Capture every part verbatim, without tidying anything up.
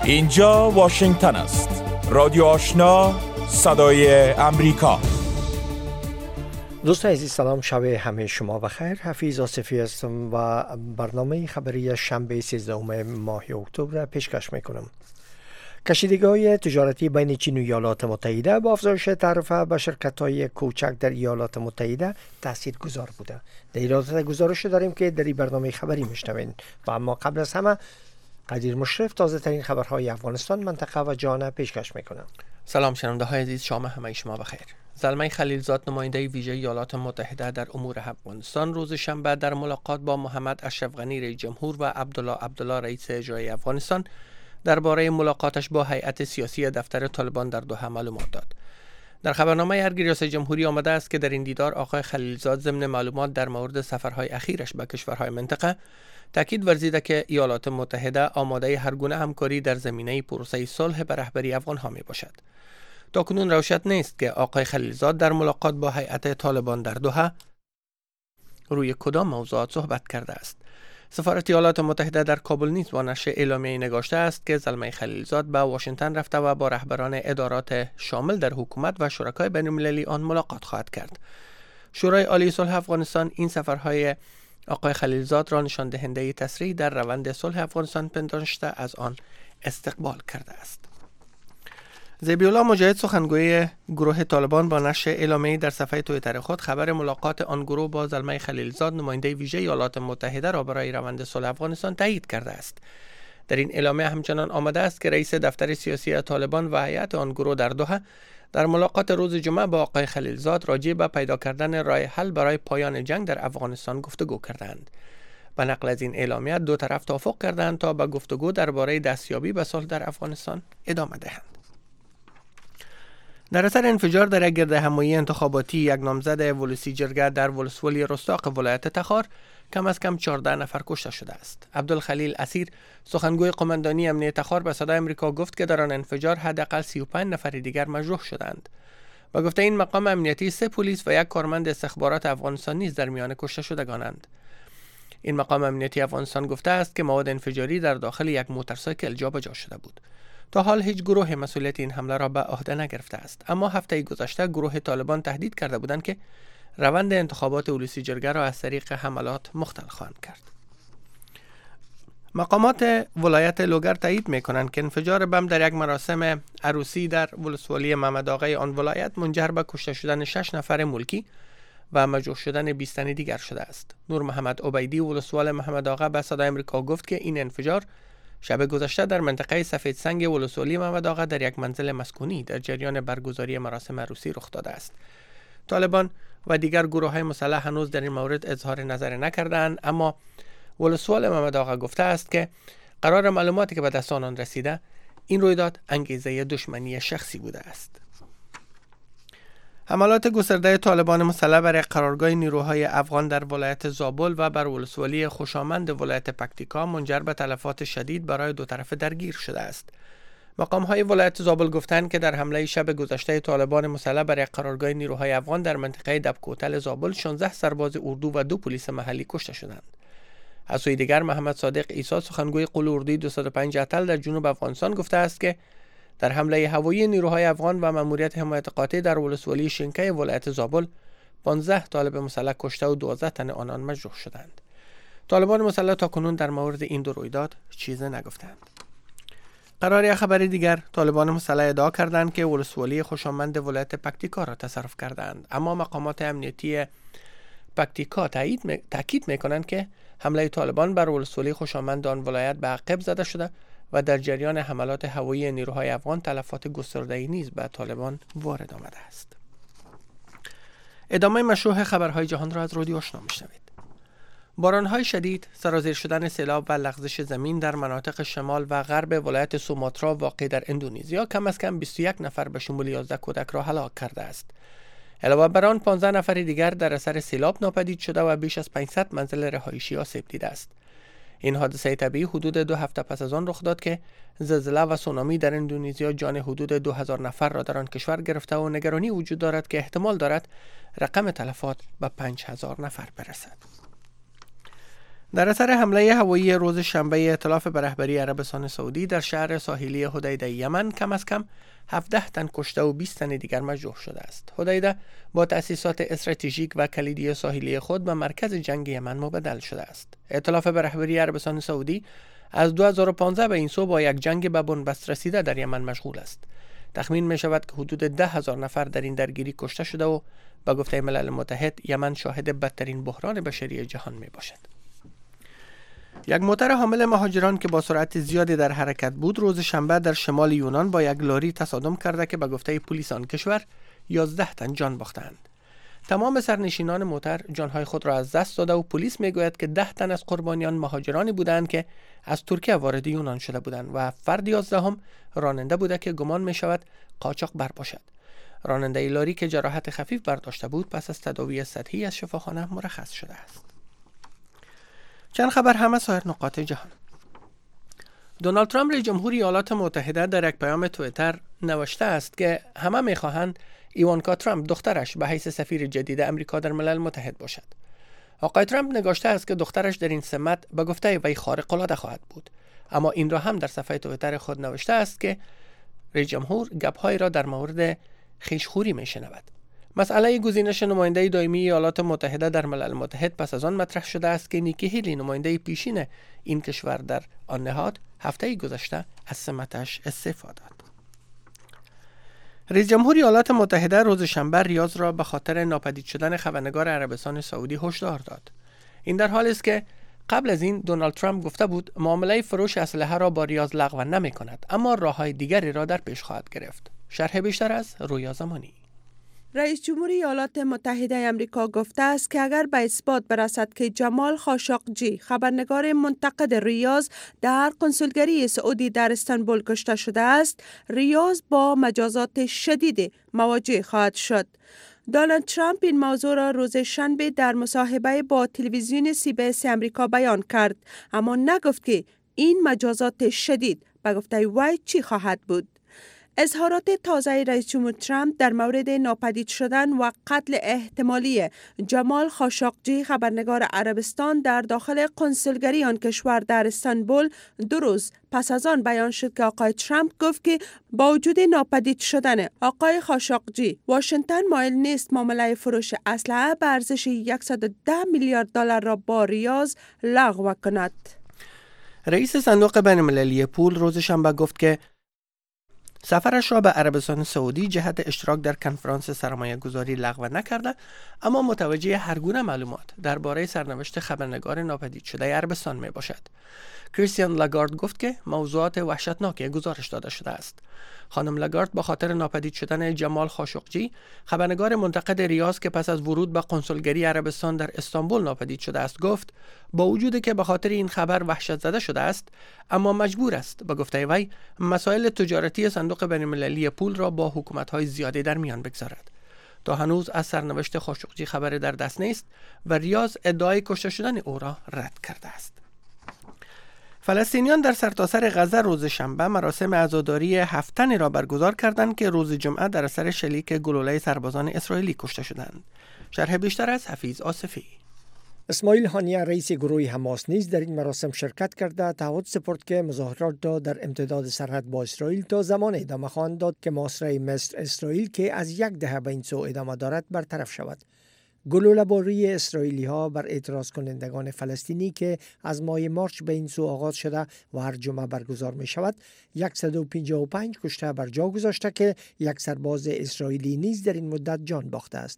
اینجا واشنگتن است. رادیو آشنا، صدای امریکا. دوستان عزیز سلام، شب همه شما بخیر. حفیظ آصفی هستم و برنامه خبری شنبه سیزدهم ماه اکتبر را پیشکش میکنم. کشیدگی‌های تجارتی بین چین و ایالات متحده با افزایش تعرفه به شرکت‌های کوچک در ایالات متحده تاثیرگذار بوده. در این رابطه گزارش داریم که در این برنامه خبری میشنوین و اما قبل از همه قدیر مشرف تازه ترین خبرهای افغانستان، منطقه و جهان پیشکش میکنم. سلام شنونده های عزیز، شام همه شما بخیر. زلمه خلیلزاد، نماینده ویژه ایالات متحده در امور افغانستان، روز شنبه در ملاقات با محمد اشرف غنی رئیس جمهور و عبدالله عبدالله رئیس اجرایی افغانستان درباره ملاقاتش با هیئت سیاسی دفتر طالبان در دوحه معلومات داد. در خبرنامه ارگ ریاست جمهوری آمده است که در این دیدار آقای خلیلزاد ضمن معلومات در مورد سفرهای اخیرش به کشورهای منطقه تاکید ورزیده که ایالات متحده آماده هر گونه همکاری در زمینه پروسه صلح به رهبری افغانها می باشد. تاکنون روشن نیست که آقای خلیلزاد در ملاقات با هیئت طالبان در دوحه روی کدام موضوعات صحبت کرده است. سفارت ایالات متحده در کابل نیز با نشر اعلامیه‌ای نگاشته است که زلمه خلیلزاد به واشنگتن رفته و با رهبران ادارات شامل در حکومت و شرکای بین‌المللی آن ملاقات خواهد کرد. شورای عالی صلح افغانستان این سفرهای آقای خلیلزاد را نشان دهنده تسریع در روند صلح افغانستان پنداشته از آن استقبال کرده است. ذبیح الله مجاهد، سخنگوی گروه طالبان، با نشر اعلامیه‌ای در صفحه توییتر خود خبر ملاقات آن گروه با زلمه خلیلزاد، نماینده ویژه ایالات متحده، را برای روند صلح افغانستان تایید کرده است. در این اعلامیه همچنان آمده است که رئیس دفتر سیاسی طالبان و هیئت آن گروه در دوحه در ملاقات روز جمعه با آقای خلیلزاد راجع به پیدا کردن راه حل برای پایان جنگ در افغانستان گفتگو کردند. به نقل از این اعلامیه دو طرف توافق کردند تا به گفتگو درباره دستیابی به صلح در افغانستان ادامه دهند. در اثر انفجار در یک گردهمایی انتخاباتی، یک نامزد ولسی جرگه در ولسوالی رستاق ولایت تخار کم از کم چهارده نفر کشته شده است. عبدالخلیل اسیر، سخنگوی قماندانی امنیه تخار، به صدای امریکا گفت که در آن انفجار حداقل سی و پنج نفر دیگر مجروح شدند. با گفته این مقام امنیتی، سه پلیس و یک کارمند استخبارات افغانستان نیز در میان کشته شدگانند. این مقام امنیتی افغانستان گفته است که مواد انفجاری در داخل یک موتورسایکل جابجا شده بود. تا حال هیچ گروه مسئولیت این حمله را به عهده نگرفته است، اما هفته گذشته گروه طالبان تهدید کرده بودند که روند انتخابات ولسی جرگه را از طریق حملات مختل خواهند کرد. مقامات ولایت لوگر تایید می‌کنند که انفجار بم در یک مراسم عروسی در ولسوالی محمد آقای آن ولایت منجر به کشته شدن شش نفر ملکی و مجروح شدن بیست تن دیگر شده است. نور محمد عبیدی، ولسوال محمد آقا، به صدای آمریکا گفت که این انفجار شب گذشته در منطقه سفید سنگ ولسوالی محمد آقا در یک منزل مسکونی در جریان برگزاری مراسم عروسی رخ داده است. طالبان و دیگر گروه‌های مسلح هنوز در این مورد اظهار نظر نکردند، اما ولسوال محمد آقا گفته است که قرار معلوماتی که به دست آنان رسیده، این رویداد انگیزه دشمنی شخصی بوده است. حملات گسترده طالبان مسلح بر قرارگاه نیروهای افغان در ولایت زابل و بر ولسوالی خوشامند ولایت پکتیکا منجر به تلفات شدید برای دو طرف درگیر شده است. مقام‌های ولایت زابل گفتند که در حمله شب گذشته طالبان مسلح بر قرارگاه نیروهای افغان در منطقه دبکوتل زابل شانزده سرباز اردو و دو پلیس محلی کشته شدند. از سوی دیگر، محمد صادق عیسی، سخنگوی قول اردوی دویست و پنج اتل در جنوب افغانستان، گفته است که در حمله هوایی نیروهای افغان و ماموریت حمایت قاطع در ولسوالی شینکه ولایت زابل پانزده طالب مسلح کشته و دوازده تن آنان مجروح شدند. طالبان مسلح تاکنون در مورد این دو رویداد چیزی نگفتند. قرار یک خبر دیگر، طالبان مسلح ادعا کردند که ولسوالی خوشامند ولایت پکتیکا را تصرف کردند، اما مقامات امنیتی پکتیکا تاکید می‌کنند که حمله طالبان بر ولسوالی خوشامند آن ولایت به عقب زده شده و در جریان حملات هوایی نیروهای افغان تلفات گسترده‌ای نیز به طالبان وارد آمده است. ادامه مشروع خبرهای جهان را از رادیو آشنا میشنوید. بارانهای شدید، سرازیر شدن سیلاب و لغزش زمین در مناطق شمال و غرب ولایت سوماترا واقع در اندونزیا کم از کم بیست و یک نفر به شمول یازده کودک را هلاک کرده است. علاوه بر آن پانزده نفر دیگر در اثر سیلاب ناپدید شده و بیش از پانصد منزل رهایشی آسیب دیده است. این حادثه طبیعی حدود دو هفته پس از آن رخ داد که زلزله و سونامی در اندونزیا جان حدود دو هزار نفر را در آن کشور گرفته و نگرانی وجود دارد که احتمال دارد رقم تلفات به پنج هزار نفر برسد. در اثر حمله هوایی روز شنبه ائتلاف به رهبری عربستان سعودی در شهر ساحلی حدیده یمن کم از کم هفده تن کشته و بیست تن دیگر مجروح شده است. حدیده با تأسیسات استراتژیک و کلیدی ساحلی خود به مرکز جنگ یمن مبدل شده است. ائتلاف به رهبری عربستان سعودی از دو هزار و پانزده به این سو با یک جنگ به بنبست رسیده در یمن مشغول است. تخمین می شود که حدود ده هزار نفر در این درگیری کشته شده و به گفته ملل متحد یمن شاهد بدترین بحران بشری جهان می باشد. یک موتر حامل مهاجران که با سرعت زیادی در حرکت بود روز شنبه در شمال یونان با یک لاری تصادم کرده که به گفته پلیس آن کشور یازده تن جان باختند. تمام سرنشینان موتر جانهای خود را از دست داده و پلیس میگوید که ده تن از قربانیان مهاجرانی بودند که از ترکیه وارد یونان شده بودند و فرد یازدهم راننده بوده که گمان می شود قاچاق بر باشد. راننده لاری که جراحت خفیف برداشته بود پس از تداوی سطحی از شفاخانه مرخص شده است. چند خبر هم از سایر نقاط جهان. دونالد ترامپ رئیس جمهوری ایالات متحده در یک پیام توییتر نوشته است که همه می‌خواهند ایوانکا ترامپ دخترش به حیث سفیر جدید امریکا در ملل متحد باشد. آقای ترامپ نگاشته است که دخترش در این سمت به گفته وی خارق‌العاده خواهد بود، اما این را هم در صفحه توییتر خود نوشته است که رئیس جمهور گپ‌هایی را در مورد خویشخوری می‌شنود. مسئله گزینش نماینده دائمی ایالات متحده در ملل متحد پس از آن مطرح شده است که نیکی هیلی نماینده پیشین این کشور در آن نهاد هفته گذشته از سمتش استعفا داد. رئیس جمهوری ایالات متحده روز شنبه ریاض را به خاطر ناپدید شدن خبرنگار عربستان سعودی هشدار داد. این در حالی است که قبل از این دونالد ترامپ گفته بود معامله فروش اسلحه را با ریاض لغو نمی کند، اما راه‌های دیگری را در پیش خواهد گرفت. شرح بیشتر از رویا زمانی. رئیس جمهوری ایالات متحده آمریکا گفته است که اگر به اثبات برسد که جمال خاشقجی خبرنگار منتقد ریاض در کنسولگری سعودی در استانبول کشته شده است، ریاض با مجازات شدید مواجه خواهد شد. دونالد ترامپ این موضوع را روز شنبه در مصاحبه با تلویزیون سی بی اس آمریکا بیان کرد، اما نگفت که این مجازات شدید به گفته وی چی خواهد بود. اظهارات تازه رئیس جمهور ترامپ در مورد ناپدید شدن و قتل احتمالی جمال خاشقجی خبرنگار عربستان در داخل کنسولگری آن کشور در استانبول دو روز پس از آن بیان شد که آقای ترامپ گفت که با وجود ناپدید شدن آقای خاشقجی، واشنگتن مایل نیست معامله فروش اسلحه به ارزش صد و ده میلیارد دلار را با ریاض لغو کند. رئیس صندوق بین‌المللی پول روز شنبه گفت که سفرش را به عربستان سعودی جهت اشتراک در کنفرانس سرمایه گذاری لغو نکرده، اما متوجه هر گونه معلومات درباره سرنوشت خبرنگار ناپدید شده عربستان می باشد. کریستین لاگارد گفت که موضوعات وحشتناکی گزارش داده شده است. خانم لاگارد با خاطر ناپدید شدن جمال خاشقجی خبرنگار منتقد ریاض که پس از ورود به کنسولگری عربستان در استانبول ناپدید شده است گفت با وجودی که به خاطر این خبر وحشت زده شده است، اما مجبور است به گفته وی مسائل تجارتی صندوق بین‌المللی پول را با حکومت‌های زیادی در میان بگذارد. تا هنوز از سرنوشت خاشقجی خبری در دست نیست و ریاض ادعای کشته شدن او را رد کرده است. فلسطینیان در سرتاسر غزه روز شنبه مراسم عزاداری هفت تنی را برگزار کردند که روز جمعه در اثر شلیک گلوله سربازان اسرائیلی کشته شدند. شرح بیشتر از حفیظ آصفی. اسماعیل هانیه رئیس گروه حماس نیز در این مراسم شرکت کرده تعهد سپرد که مظاهرات را در امتداد سرحد با اسرائیل تا زمان ادامه خواهند داد که محاصره مصر اسرائیل که از یک دهه به این سو ادامه دارد برطرف شود. گلوله‌باری اسرائیلی ها بر اعتراض کنندگان فلسطینی که از ماه مارچ به این سو آغاز شده و هر جمعه برگزار می شود صد و پنجاه و پنج کشته بر جا گذاشته که یک سرباز اسرائیلی نیز در این مدت جان باخته است.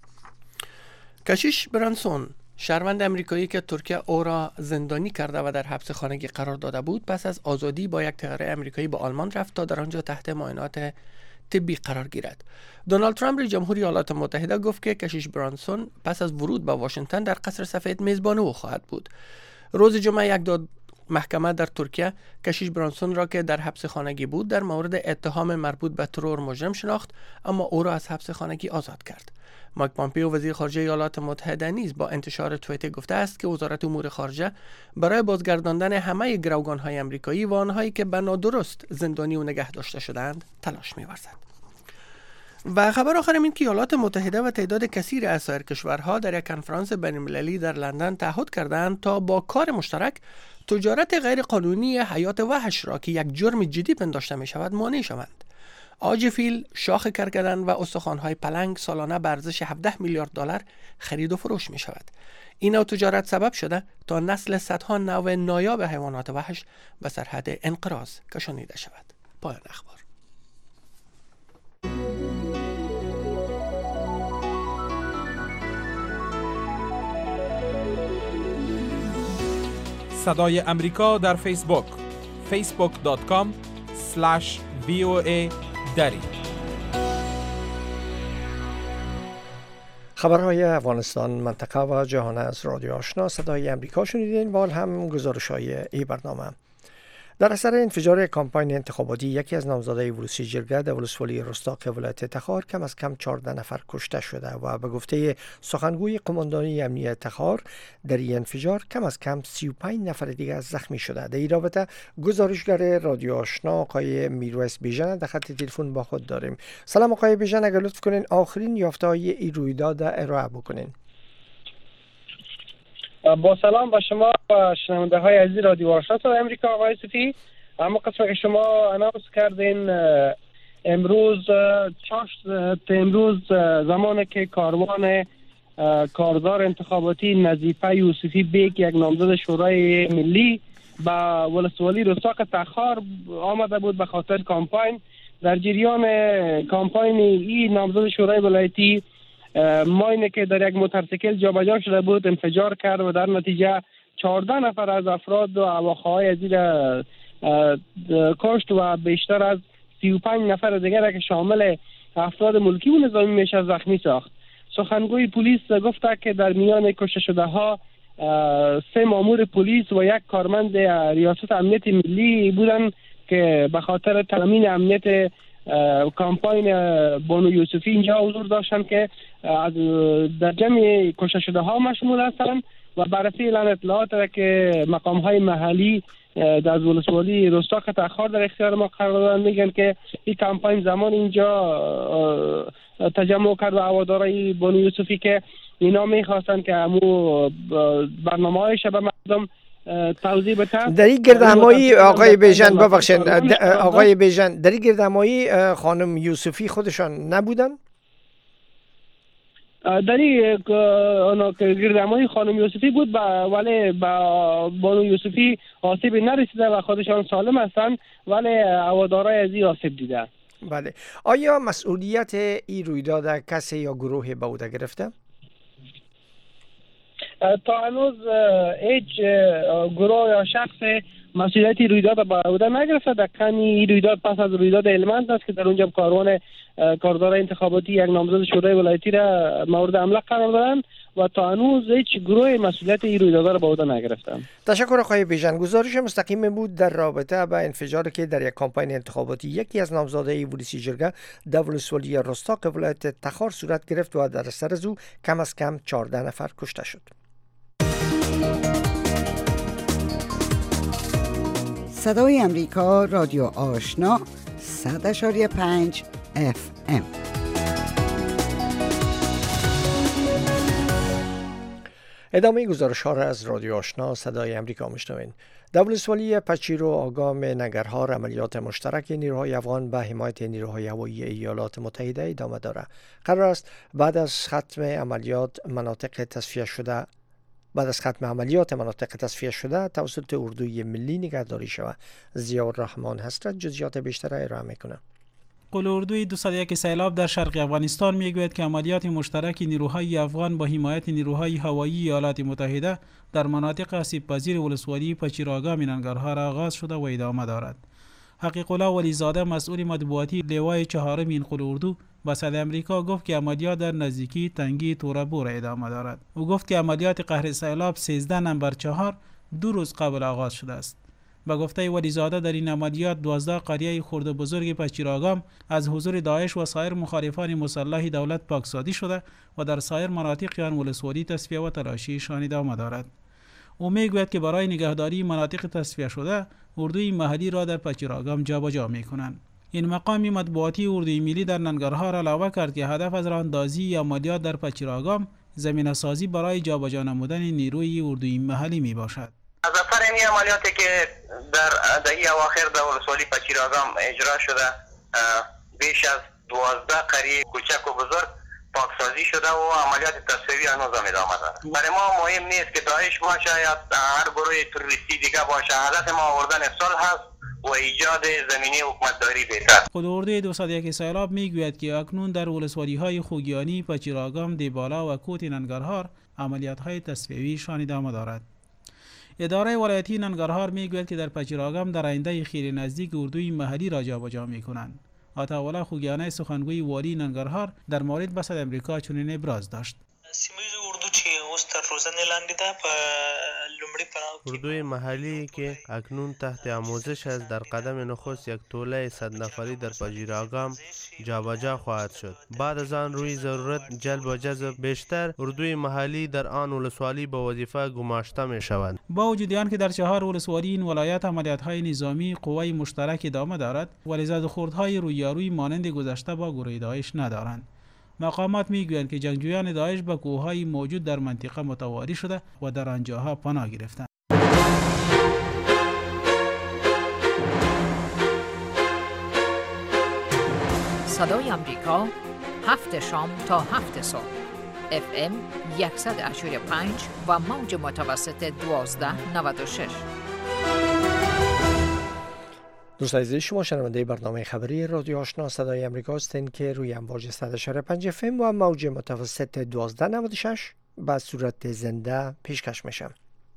کشیش برانسون، شهروند امریکایی که ترکیه او را زندانی کرده و در حبس خانگی قرار داده بود، پس از آزادی با یک طیاره امریکایی به آلمان رفت تا در آنجا تحت معاینات طبی قرار گیرد. دونالد ترامپ رئیس جمهوری ایالات متحده گفت که کشیش برانسون پس از ورود به واشنگتن در قصر سفید میزبان او خواهد بود. روز جمعه یک داد محکمه در ترکیه کشیش برانسون را که در حبس خانگی بود در مورد اتهام مربوط به ترور مجرم شناخت، اما او را از حبس خانگی آزاد کرد. مایک پامپیو وزیر خارجه ایالات متحده نیز با انتشار توییت گفته است که وزارت امور خارجه برای بازگرداندن همه گروگان‌های آمریکایی و آنهایی که به نادرست زندانی و نگه داشته شدند تلاش می‌ورزد. و خبر آخر این که ایالات متحده و تعداد کثیر از سایر کشورها در یک کنفرانس بین‌المللی در لندن تعهد کردند تا با کار مشترک تجارت غیر قانونی حیات وحش را که یک جرم جدی پنداشته می شود مانع شوند. عاج فیل، شاخ کرگدن و استخوان‌های پلنگ سالانه به ارزش هفده میلیارد دلار خرید و فروش می شود. این نوع تجارت سبب شده تا نسل صدها نوع نایاب حیوانات وحش به سرحد انقراض کشانیده شود. پایان اخبار. صدای امریکا در فیسبوک فیسبوک دات کام اسلش وی او ای دری. خبرهای افغانستان، منطقه و جهان از رادیو آشنا صدای امریکا شنیدین و هم گزارش‌های این برنامه. در اثر انفجار کمپاین انتخاباتی یکی از نامزدای ولسی جرگه در ولسوالی رستاق ولایت تخار کم از کم چهارده نفر کشته شده و به گفته سخنگوی قماندانی امنیت تخار در این انفجار کم از کم سی و پنج نفر دیگر زخمی شده. در این رابطه گزارشگر رادیو آشنا آقای میرویس بیژن در خط تلفن با خود داریم. سلام آقای بیژن، اگر لطف کنین آخرین یافته‌های این رویداد ارائه بکنین. با سلام با شما و شنونده های عزیز رادیو آشنا صدای امریکا. آقای صفی، اما قسمت که شما اناونس کردین امروز چاشت امروز زمانی که کاروان کارزار انتخاباتی نظیفه یوسفی بیگ یک نامزد شورای ملی با ولسوالی رستاق تخار آمده بود به خاطر کامپاین. در جریان کامپاین این نامزد شورای ولایتی ما اینه که در یک موتورسیکل جابجا شده بود، انفجار کرد و در نتیجه چهارده نفر از افراد و هواخواهای از این کشت و بیشتر از سی و پنج نفر دیگر که شامل افراد ملکی و نظامی میشه زخمی ساخت. سخنگوی پلیس گفته که در میان کشته شده ها سه مامور پلیس و یک کارمند ریاست امنیت ملی بودن که به خاطر تامین امنیت کامپاین بانو یوسفی اینجا حضور داشتن که از در جمع کشته شده ها مشمول هستند و بررسی اعلان اطلاعات را که مقام های محلی در ولسوالی رستاق تخار در اختیار ما قرار دادن میگن که این کامپاین زمان اینجا تجمع کرد و هوادارای بانو یوسفی که اینا میخواستن که همو برنامه های شب مردم توضیح بده. در این گردهمایی آقای بیژن ببخشید آقای بیژن در این گردهمایی خانم یوسفی خودشان نبودن؟ در این گردهمایی خانم یوسفی بود ولی با بانو یوسفی آسیبی نرسیده و خودشان سالم هستند ولی هوادارای از این آسیب دیده. بله. آیا مسئولیت این رویداد کسی یا گروه به عهده گرفته؟ تا هنوز هیچ گروه یا شخص مسئولیتی رویداد به عهده نگرفته. دقیقاً این رویداد پس از رویداد هلمند است که در اونجا کاروان کارزار انتخاباتی یک نامزد شورای ولایتی را مورد حمله قرار دادن و تا هنوز هیچ گروه مسئولیت این رویداد را به عهده نگرفتن. تشکر آقای بیژن. گزارش مستقیم بود در رابطه با انفجاری که در یک کمپاین انتخاباتی یکی از نامزدای ولسی جرگه در ولسوالی رستاق ولایت تخار صورت گرفت و در اثر از او کم از کم چهارده نفر کشته شد. صدای امریکا رادیو آشنا صد اشاری پنج اف ام. ادامه گزارش ها را از رادیو آشنا صدای امریکا میشنوین. در ولسوالی پچیر و آگام ننگرهار عملیات مشترک نیروهای افغان به حمایت نیروهای هوایی ایالات متحده ادامه دارد. قرار است بعد از ختم عملیات مناطق تصفیه شده بعد از ختم عملیات مناطق تصفیه شده توسط اردوی ملی نگهداری شود. ضیاءالرحمن حسرت جزئیات بیشتر را ارائه میکنه. قول اردوی دویست و یک سیلاب در شرق افغانستان میگوید که عملیات مشترک نیروهای افغان با حمایت نیروهای هوایی ایالات متحده در مناطق آسیب پذیر ولسوالی پچیراگام ننگرهار آغاز شده و ادامه دارد. حقیق الله ولیزاده مسئول مطبوعاتی لوای چهارم این قول اردو با صدای امریکا گفت که عملیات در نزدیکی تنگی تورابور ادامه دارد. او گفت که عملیات قهر سیلاب سیزده نمبر چهار دو روز قبل آغاز شده است. با گفته ولیزاده در این عملیات دوازده قریه خرد و بزرگ پچیراگام از حضور داعش و سایر مخالفان مسلح دولت پاکسازی شده و در سایر مناطق آن ولسوالی تصفیه و تلاشیشان ادامه دارد. او میگوید که برای نگهداری مناطق تصفیه شده اردوی محلی را در پچیراگام جابجا میکنند. این مقام مطبوعاتی اردوی ملی در ننگرهار علاوه کرد که هدف از راهاندازی عملیات در پچیراگام زمینه سازی برای جابجا نمودن نیروی اردوی محلی می باشد. از اثر این عملیاتی که در دهه اواخر در ولسوالی پچیراگام اجرا شده، بیش از دوازده قریه کوچک و بزرگ پاکسازی شده و عملیات تصفیه‌ای هنوز هم ادامه داره. برای ما مهم نیست که داعش باشه یا هر گروه تروریستی دیگه باشه، هدف ما آوردن صلح هست و ایجاد زمینه حکومتداری بهتر. خود اردوی دویست و یک سیلاب میگوید که اکنون در ولسوالی‌های خوگیانی، پچیراگام، دیبالا و کوت ننگرهار عملیات‌های تصفیه‌ای شان ادامه دارد. اداره ولایتی ننگرهار میگوید که در پچیراگام در آینده خیلی نزدیک اردوی محلی را جابجا می‌کنند. آتاولا خوگیانه سخنگوی والی ننگرهار در مورد بسط امریکا چنین ابراز داشت. اردوی محلی که اکنون تحت آموزش است در قدم نخست یک توله صد نفری در پچیراگام جابجا خواهد شد. بعد از آن روی ضرورت جلب و جذب بیشتر اردوی محلی در آن ولسوالی به وظیفه گماشته می شود. با وجود آن که در چهار ولسوالی این ولایت عملیات‌های نظامی قوای مشترک ادامه دارد ولی زدوخوردهای رویارویی مانند گذشته با گروه داعش ندارند. مقامات میگویند که جنگجویان داعش به کوههای موجود در منطقه متواری شده و در آنجاها پناه گرفتند. صدای امریکا هفت شام تا هفت صبح اف ام صد و هشتاد و پنج و موج متوسط دوازده نود و شش. دوستان عزیز، شما شنونده برنامه خبری رادیو آشنا صدای امریکا هستین که روی امواج صد و هشتاد و پنج اف ام و موج متوسط دوازده نود و شش به صورت زنده پیشکش میشه.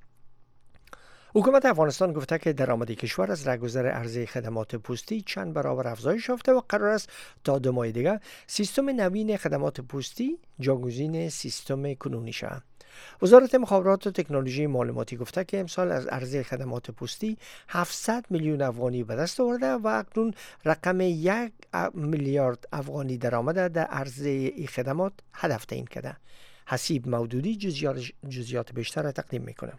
حکومت افغانستان گفته که درآمد کشور از رهگذر عرضه خدمات پستی چند برابر افزایش یافته و قرار است تا دو ماه دیگر سیستم نوین خدمات پستی جاگزین سیستم کنونی شود. وزارت مخابرات و تکنولوژی معلوماتی گفته که امسال از عرضه خدمات پستی هفتصد میلیون افغانی به دست آورده و اکنون رقم یک میلیارد افغانی درآمد در عرضه این خدمات هدف تعیین کرده. حسیب مودودی جزئیات جزئیات بیشتر را تقدیم میکنه.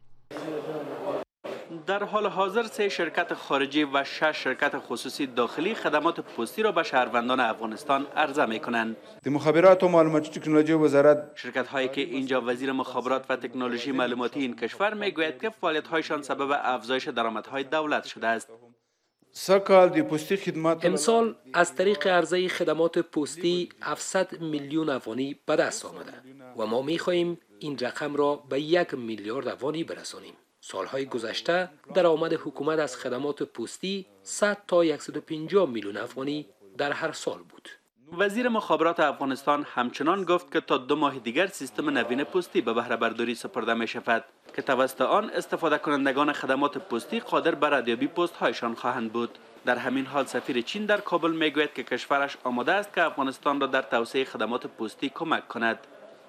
در حال حاضر سه شرکت خارجی و شش شرکت خصوصی داخلی خدمات پستی را به شهروندان افغانستان عرضه می‌کنند. مخابرات و معلوماتی تکنولوژی وزارت شرکت هایی که اینجا وزیر مخابرات و تکنولوژی معلوماتی این کشور میگوید که فعالیت هایشان سبب افزایش درآمدهای دولت شده است. سکال دی پستی خدمات امسال از طریق عرضه خدمات پستی هفتصد میلیون افغانی به دست آمده و ما می‌خواهیم این رقم را به یک میلیارد افغانی برسانیم. سالهای گذشته درآمد حکومت از خدمات پستی صد تا صد و پنجاه میلیون افغانی در هر سال بود. وزیر مخابرات افغانستان همچنان گفت که تا دو ماه دیگر سیستم نوین پستی به بهره برداری سپرده می شود که توسط آن استفاده کنندگان خدمات پستی قادر بر ردیابی پست هایشان خواهند بود. در همین حال سفیر چین در کابل می گوید که کشورش آماده است که افغانستان را در توسعه خدمات پستی کمک کند.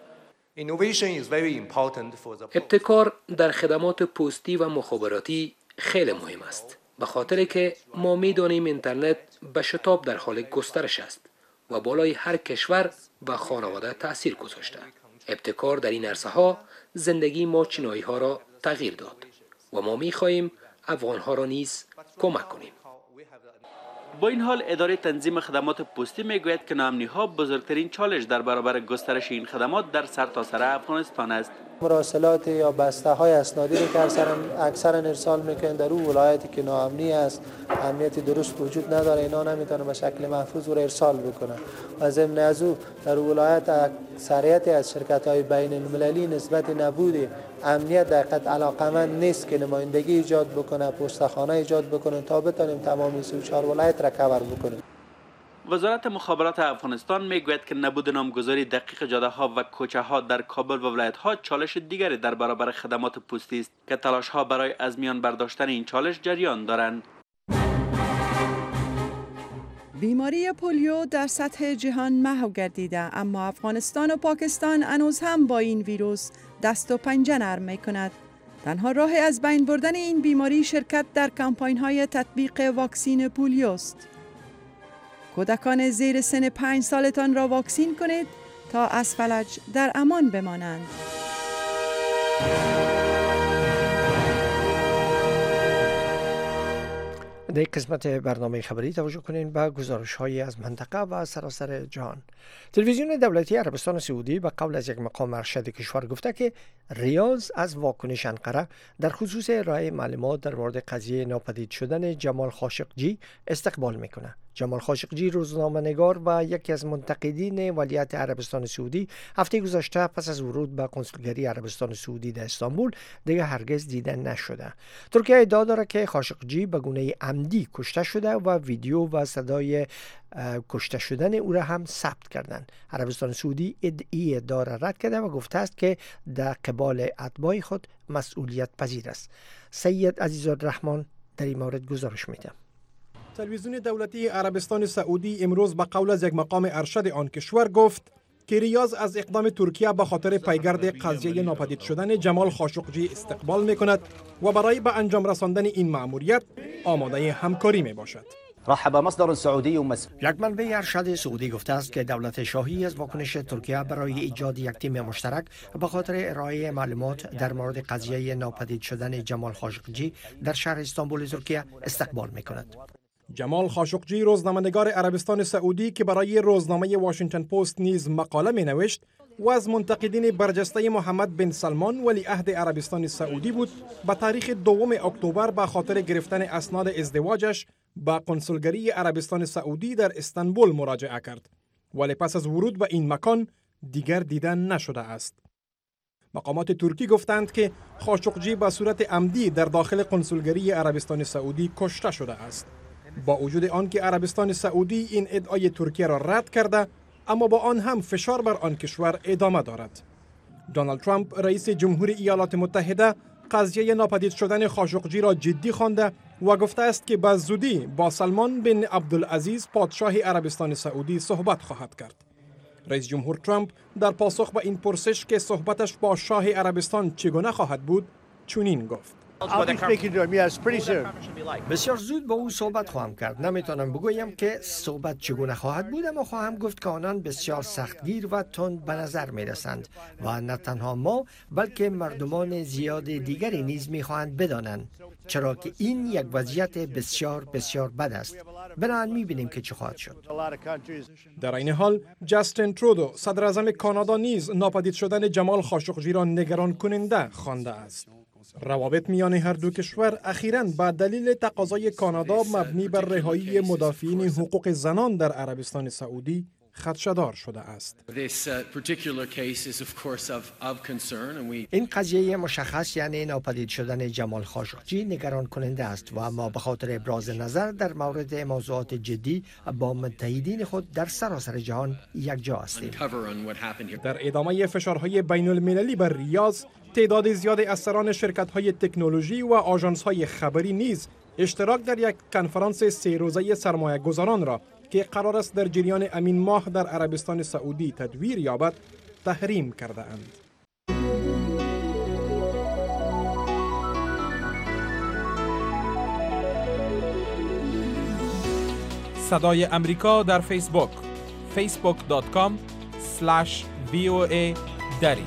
ابتکار در خدمات پستی و مخابراتی خیلی مهم است، به خاطر که ما می‌دانیم اینترنت به شتاب در حال گسترش است و بالای هر کشور و خانواده تأثیر گذاشته. ابتکار در این عرصه‌ها زندگی ما چینایی‌ها را تغییر داد و ما می‌خواهیم افغان‌ها را نیز کمک کنیم. با این حال اداره تنظیم خدمات پستی میگوید که ناامنی‌ها بزرگترین چالش در برابر گسترش این خدمات در سرتاسر افغانستان است. مراسلات یا بسته های اسنادی رو که اکثرا ارسال میکنن در اون ولایتی که ناامنی است، امنیت درست وجود نداره، اینا نمیتونه به شکل محفوظ رو ارسال بکنن. و ضمن از او در ولایت اکثریت از شرکت های بین المللی نسبت نبود امنیت در قطع علاقمند نیست که نمایندگی ایجاد بکنه، پستخانه ایجاد بکنه تا بتونیم تمامی سی و چهار ولایت را کاور بکنیم. وزارت مخابرات افغانستان میگوید که نبود نامگذاری دقیق جاده ها و کوچه ها در کابل و ولایت ها چالش دیگری در برابر خدمات پستی است که تلاش ها برای از میان برداشتن این چالش جریان دارند. بیماری پولیو در سطح جهان محو گردیده، اما افغانستان و پاکستان هنوز هم با این ویروس دست و پنجه نرم می‌کند. تنها راه از بین بردن این بیماری شرکت در کمپاین‌های تطبیق واکسین پولیو است. کودکان زیر سن پنج سالتان را واکسین کنید تا از فلج در امان بمانند. در قسمت برنامه خبری توجه کنین به گزارش‌های از منطقه و سراسر جهان. تلویزیون دولتی عربستان سعودی به قول از یک مقام ارشد کشور گفته که ریاض از واکنش انقره در خصوص ارائه معلومات در مورد قضیه ناپدید شدن جمال خاشقجی استقبال میکنه. جمال خاشقجی روزنامه‌نگار و یکی از منتقدین ولایت عربستان سعودی هفته گذشته پس از ورود به کنسولگری عربستان سعودی در استانبول دیگر هرگز دیده نشده. ترکیه ادعا دارد که خاشقجی به گونه عمدی کشته شده و ویدیو و صدای کشته شدن او را هم ثبت کردند. عربستان سعودی ادعای ادعا را رد کرده و گفته است که در قبال اتباع خود مسئولیت پذیر است. سید عزیزالرحمن در این مورد گزارش میده. تلویزیون دولتی عربستان سعودی امروز به قول از یک مقام ارشد آن کشور گفت که ریاض از اقدام ترکیه به خاطر پیگرد قضیه ناپدید شدن جمال خاشقجی استقبال میکند و برای به انجام رساندن این مأموریت آماده همکاری می باشد. رحب مصدر سعودی مسئول یک منبع ارشد سعودی گفته است که دولت شاهی از واکنش ترکیه برای ایجاد یک تیم مشترک به خاطر ارائه معلومات در مورد قضیه ناپدید شدن جمال خاشقجی در شهر استانبول ترکیه استقبال میکند. جمال خاشقجی روزنامه‌نگار عربستان سعودی که برای روزنامه واشنگتن پست نیز مقاله می‌نوشت و از منتقدین برجسته محمد بن سلمان ولیعهد عربستان سعودی بود، به تاریخ دوم اکتبر به خاطر گرفتن اسناد ازدواجش به کنسولگری عربستان سعودی در استانبول مراجعه کرد، ولی پس از ورود به این مکان دیگر دیدن نشده است. مقامات ترکی گفتند که خاشقجی به صورت عمدی در داخل کنسولگری عربستان سعودی کشته شده است. با وجود آن که عربستان سعودی این ادعای ترکیه را رد کرده، اما با آن هم فشار بر آن کشور ادامه دارد. دونالد ترامپ رئیس جمهور ایالات متحده قضیه ناپدید شدن خاشقجی را جدی خوانده و گفته است که به زودی با سلمان بن عبدالعزیز پادشاه عربستان سعودی صحبت خواهد کرد. رئیس جمهور ترامپ در پاسخ به این پرسش که صحبتش با شاه عربستان چگونه خواهد بود چنین گفت: بسیار زود با او صحبت خواهم کرد. نمیتونم بگویم که صحبت چگونه خواهد بود، اما خواهم گفت که آنان بسیار سختگیر و تند به نظر می رسند و نه تنها ما بلکه مردمان زیاد دیگری نیز می خواهند بدانند، چرا که این یک وضعیت بسیار بسیار بد است. بنابراین می بینیم که چه خواهد شد. در این حال جاستین ترودو صدر اعظم کانادا نیز ناپدید شدن جمال خاشقجی را نگران کننده خوانده است. روابط میان هر دو کشور اخیراً به دلیل تقاضای کانادا مبنی بر رهایی مدافعین حقوق زنان در عربستان سعودی خدشه‌دار شده است. این قضیه مشخص یعنی ناپدید شدن جمال خاشقجی نگران کننده است و ما به خاطر ابراز نظر در مورد موضوعات جدی با متحدین خود در سراسر جهان یکجا هستیم. در ادامه فشارهای بین المللی بر ریاض، تعداد زیاد از سران شرکت‌های تکنولوژی و آژانس‌های خبری نیز اشتراک در یک کنفرانس سه روزه سرمایه‌گذاران را که قرار است در جریان امین ماه در عربستان سعودی تدویر یابد تحریم کرده اند. صدای امریکا در فیسبوک فیسبوک دات کام اسلش وی او ای دری.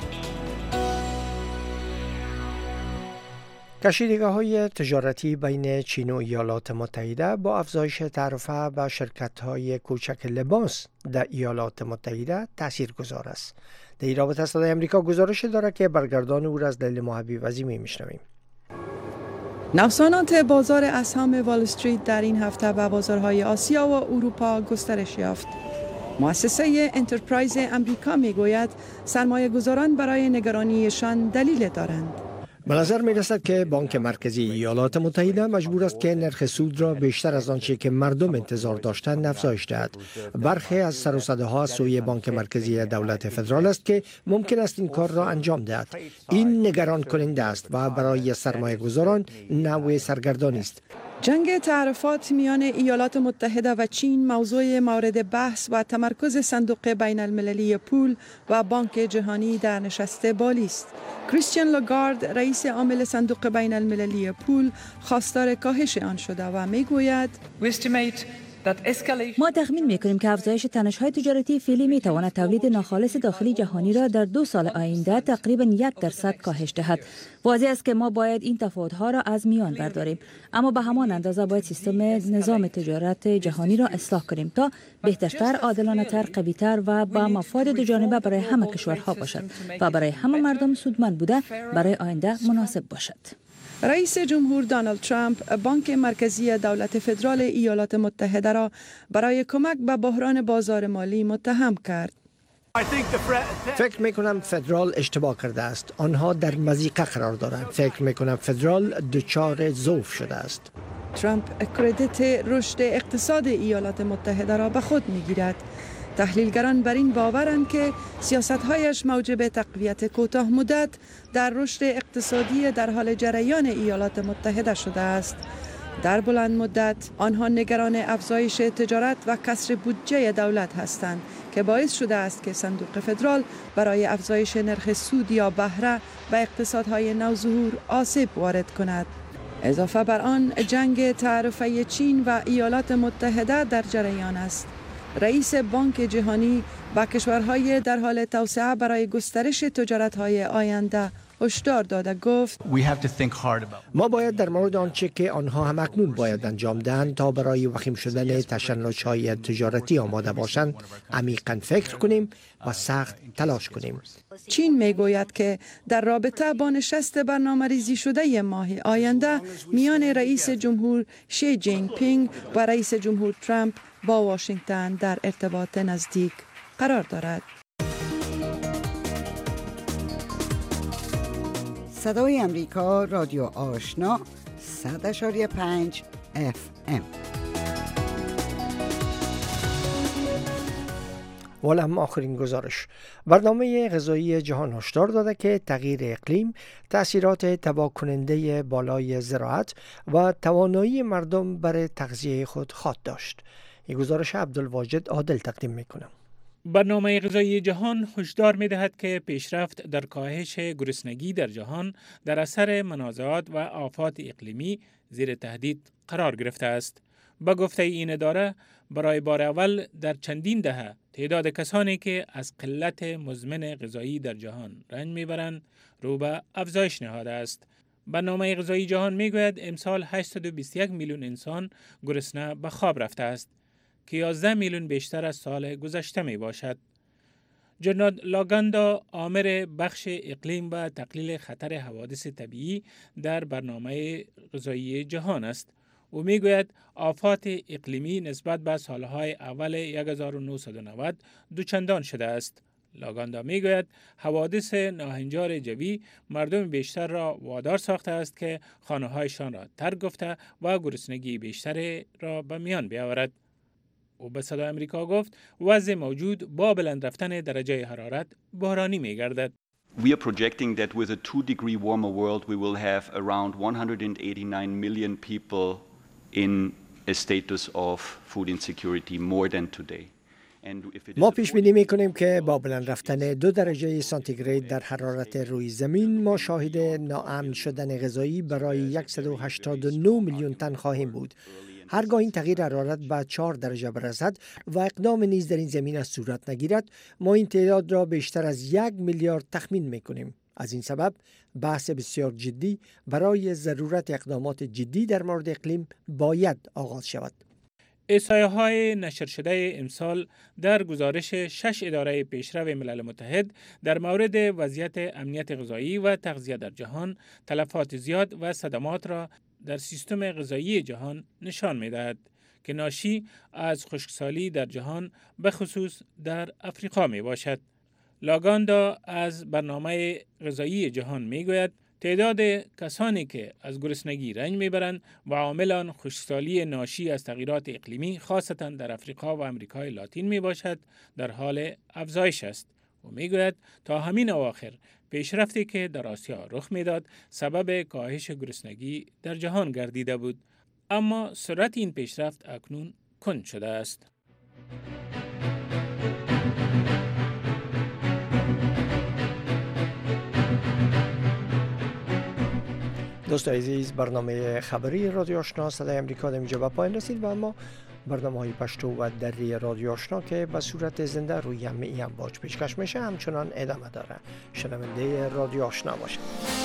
کشیدگاه‌های تجارتی بین چین و ایالات متحده با افزایش تعرفه به شرکت‌های کوچک لباس در ایالات متحده تاثیرگذار است. در این رابطه صدای امریکا گزارش دارد که برگردان او را از لیلا محبی وزیمی میشنویم. نوسانات بازار اسهم وال استریت در این هفته به بازارهای آسیا و اروپا گسترش یافت. مؤسسه انترپرایز امریکا میگوید سرمایه گذاران برای نگرانیشان دلیل دارند. به نظر می رسد که بانک مرکزی ایالات متحده مجبور است که نرخ سود را بیشتر از آنچه که مردم انتظار داشتند افزایش دهد. برخی از سر و صداها سوی بانک مرکزی دولت فدرال است که ممکن است این کار را انجام دهد. این نگران کننده است و برای سرمایه گذاران نوع سرگردانی است. جنگ تعرفات میان ایالات متحده و چین موضوع مورد بحث و تمرکز صندوق بین المللی پول و بانک جهانی در نشست بالی است. کریستین لاگارد رئیس عامل صندوق بین المللی پول خواستار کاهش آن شده و میگوید ما تخمین می‌کنیم که افزایش تنش‌های تجارتی فعلی می‌تواند تولید ناخالص داخلی جهانی را در دو سال آینده تقریباً یک درصد کاهش دهد. واضح است که ما باید این تفاوت‌ها را از میان برداریم، اما به همان اندازه باید سیستم نظام تجارت جهانی را اصلاح کنیم تا بهترتر، عادلانه‌تر، قوی‌تر و با مفاد دو جانبه برای همه کشورها باشد و برای همه مردم سودمند بوده برای آینده مناسب باشد. رئیس جمهور دونالد ترامپ بانک مرکزی دولت فدرال ایالات متحده را برای کمک به بحران بازار مالی متهم کرد. فکر میکنم فدرال اشتباه کرده است. آنها در مضیقه قرار دارند. فکر میکنم فدرال دچار ضعف شده است. ترامپ کردیت رشد اقتصاد ایالات متحده را به خود میگیرد. تحلیلگران بر این باورند که سیاست‌هایش موجب تقویت کوتاه مدت در رشد اقتصادی در حال جریان ایالات متحده شده است. در بلند مدت آنها نگران افزایش تجارت و کسر بودجه دولت هستند که باعث شده است که صندوق فدرال برای افزایش نرخ سود یا بهره به اقتصادهای نوظهور آسیب وارد کند. اضافه بر آن جنگ تعرفه چین و ایالات متحده در جریان است. رئیس بانک جهانی با کشورهای در حال توسعه برای گسترش تجارت‌های آینده هشدار داده گفت ما باید در مورد آنچه که آنها هم اکنون باید انجام دهند تا برای وخیم شدن تشنج‌های تجارتی آماده باشند عمیقاً فکر کنیم و سخت تلاش کنیم. چین میگوید که در رابطه با نشست برنامه‌ریزی شده ماه آینده میان رئیس جمهور شی جین پینگ و رئیس جمهور ترامپ با واشنگتن در ارتباط نزدیک قرار دارد. صدای امریکا، رادیو آشنا، صد اشاری پنج اف ام. والا هم آخرین گزارش. برنامه غذایی جهان هشدار داده که تغییر اقلیم تأثیرات تباه کننده بالای زراعت و توانایی مردم برای تغذیه خود خواهد داشت. این گزارش عبدالواجد عادل تقدیم میکنم. برنامه غذایی جهان هشدار می‌دهد که پیشرفت در کاهش گرسنگی در جهان در اثر منازعات و آفات اقلیمی زیر تهدید قرار گرفته است. با گفته این اداره، برای بار اول در چندین دهه تعداد کسانی که از قلت مزمن غذایی در جهان رنج می‌برند رو به افزایش نهاده است. برنامه غذایی جهان می‌گوید امسال هشتصد و بیست و یک میلیون انسان گرسنه به خواب رفته است که یازده میلیون بیشتر از سال گذشته می باشد. جنرال لاگاندا آمر بخش اقلیم و تقلیل خطر حوادث طبیعی در برنامه غذایی جهان است. او می گوید آفات اقلیمی نسبت به سالهای اول هزار و نهصد و نود دوچندان شده است. لاگاندا می گوید حوادث ناهنجار جوی مردم بیشتر را وادار ساخته است که خانه‌هایشان را ترک گفته و گرسنگی بیشتر را به میان بیاورد. او به صدای امریکا گفت وضع موجود با بلند رفتن درجه حرارت بحرانی می گردد. We are projecting that with a two degree warmer world we will have around one hundred eighty-nine million people in a status of food insecurity more than today. ما پیش بینی میکنیم که با بلند رفتن دو درجه سانتیگراد در حرارت روی زمین ما شاهد ناامن شدن غذایی برای صد و هشتاد و نه میلیون تن خواهیم بود. هرگاه این تغییر حرارت به چهار درجه برسد و اقدام نیز در این زمینه صورت نگیرد، ما این تعداد را بیشتر از یک میلیارد تخمین میکنیم. از این سبب بحث بسیار جدی برای ضرورت اقدامات جدی در مورد اقلیم باید آغاز شود. احصایه‌های نشر شده امسال در گزارش شش اداره پیشرو ملل متحد در مورد وضعیت امنیت غذایی و تغذیه در جهان تلفات زیاد و صدمات را در سیستم غذایی جهان نشان می‌دهد که ناشی از خشکسالی در جهان به خصوص در افریقا میباشد. لاگاندا از برنامه غذایی جهان میگوید تعداد کسانی که از گرسنگی رنج میبرند و عامل آن خشکسالی ناشی از تغییرات اقلیمی خاصتا در افریقا و امریکای لاتین میباشد در حال افزایش است. او میگوید تا همین اواخر پیشرفتی که در آسیا رخ میداد سبب کاهش گرسنگی در جهان گردیده بود، اما سرعت این پیشرفت اکنون کند شده است. دوست عزیز، برنامه خبری رادیو آشنا صدای امریکا در اینجا به پایان رسید و اما برنامه‌های پشتو و دری رادیو آشنا که به صورت زنده روی همه این امواج پیشکش میشه همچنان ادامه داره. شنونده رادیو آشنا باشید.